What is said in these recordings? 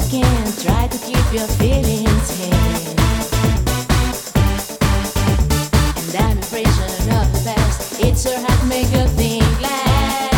can try to keep your feelings here. And I'm a prisoner of the past. It's so hard to make you think glad.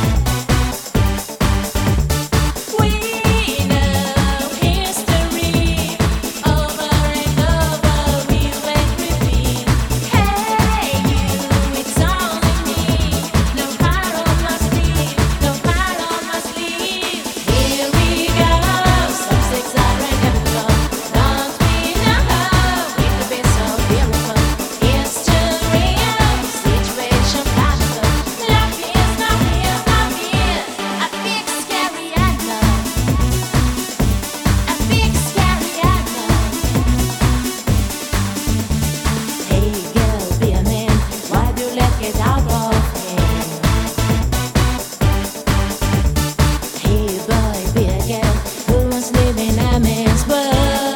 We know history over and over. We let repeat. Hey you, it's only me. No heart on my sleeve, no heart on my sleeve. Here we go. Some sticks are inevitable. Don't we know it could be so beautiful? History of situation possible. Love is not here, not here. A big scary unknown. A big scary unknown. Hey girl, be a man. Why do you let get out of hand? Hey boy, be a girl. Who wants to live in a man's world?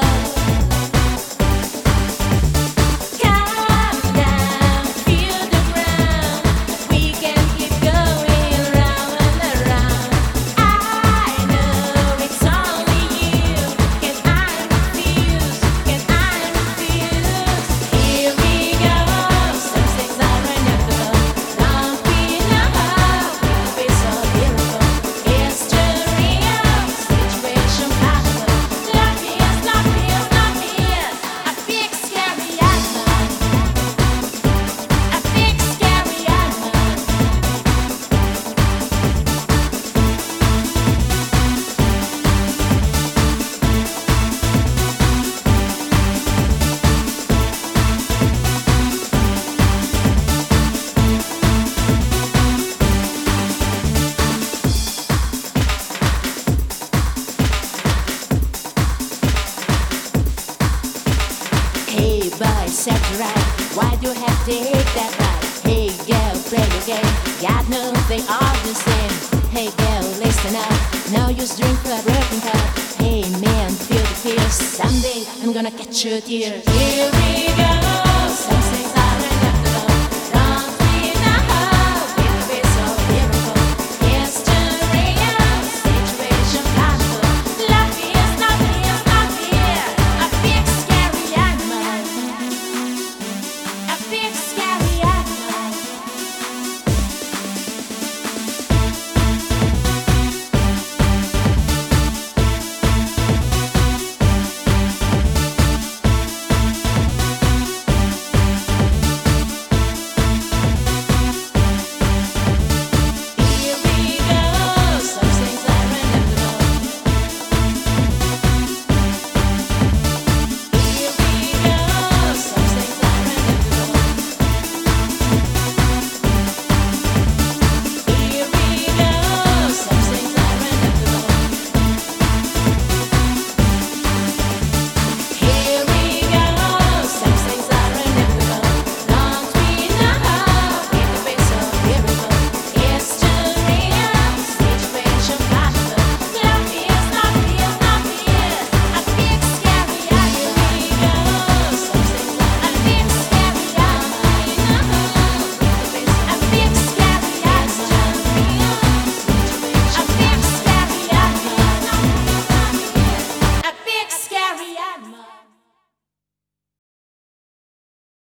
Calm down, feel the ground. We can keep going round and around. I know it's only you. Can I refuse? Can I refuse? Here we go. Some things are inevitable. Don't we know it could be so beautiful? History of situation possible. Love is not here, not here. A big scary unknown. A big scary unknown. Hey boy, set you right. Why do you have to hate that right? Hey girl, play the game. God knows they are the same. Hey girl, listen up. No use drink for a broken cup. Hey man, feel the fear. Someday I'm gonna catch your tears. Here we go.